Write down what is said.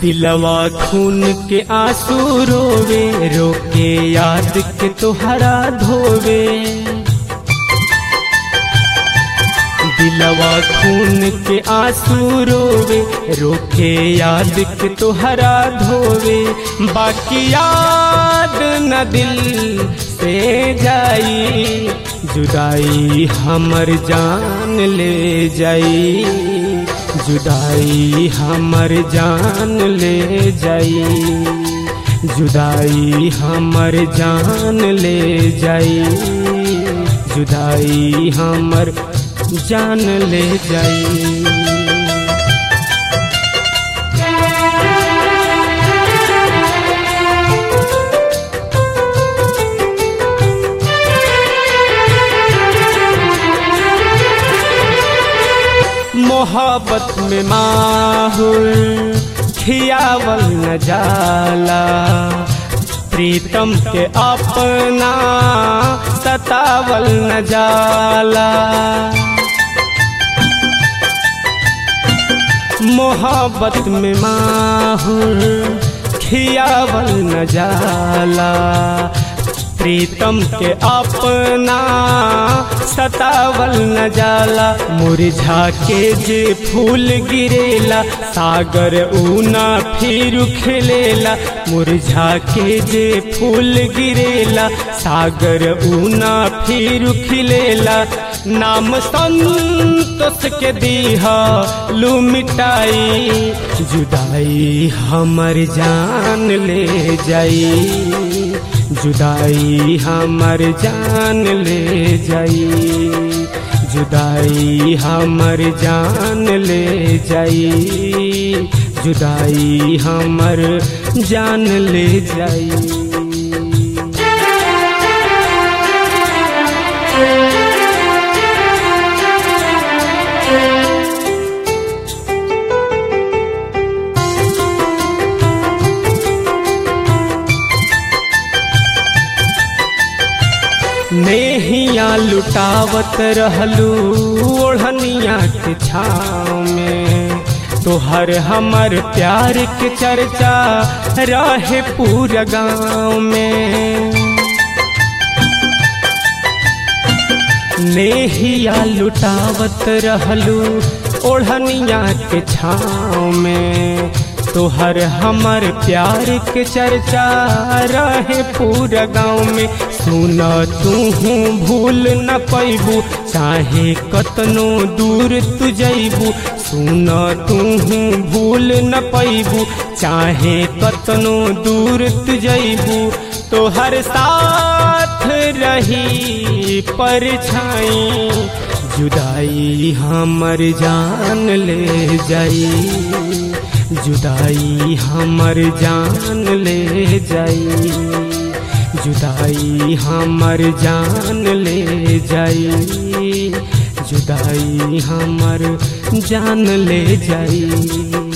दिलवा खून के आंसू रोवे, रोके याद के तोहरा धोवे। दिलवा खून के आंसू रोवे, रोके याद के तोहरा धोवे। बाकी याद न दिल से जाई, जुदाई हमर जान ले जाई, जुदाई हमर जान ले जाई, जुदाई हमर जान ले जाई, जुदाई हमर जान ले जाई। मोहब्बत में माहुल खियावल न जाला, प्रीतम के अपना सतावल न जाला। मोहब्बत में माहुल खियावल न जाला, प्रीतम के अपना सतावल न जाला। मुरझा के जे फूल गिरेला, सागर ऊना फिर खिलेला। मुरझा के जे फूल गिरेला, सागर ऊना फिर खिलेला। नाम संतोष के दीहा लू मिटाई, जुदाई हमर जान ले जाई, जुदाई हमर जान ले जाई, जुदाई हमर जान ले जाई, जुदाई हमर जान ले जाई। नेहिया लुटावत रहलू ओढ़निया के छाँव में, तोहर हमर प्यार के चर्चा रहे पूरा गाँव में। नेहिया लुटावत रहलू ओढ़निया के छाँव में, तोहर हमर प्यार के चर्चा रहे पूरा गाँव में। सुना तू भूल न पैबू, चाहे कतनो दूर तू जैबू। सुना तू भूल न पैबू, चाहे कतनो दूर तू जैबू। तोहर साथ रही परछाई, जुदाई हमर जान ले जाई, जुदाई हमर जान ले जाई, जुदाई हमर जान ले जाई, जुदाई हमर जान ले जाई।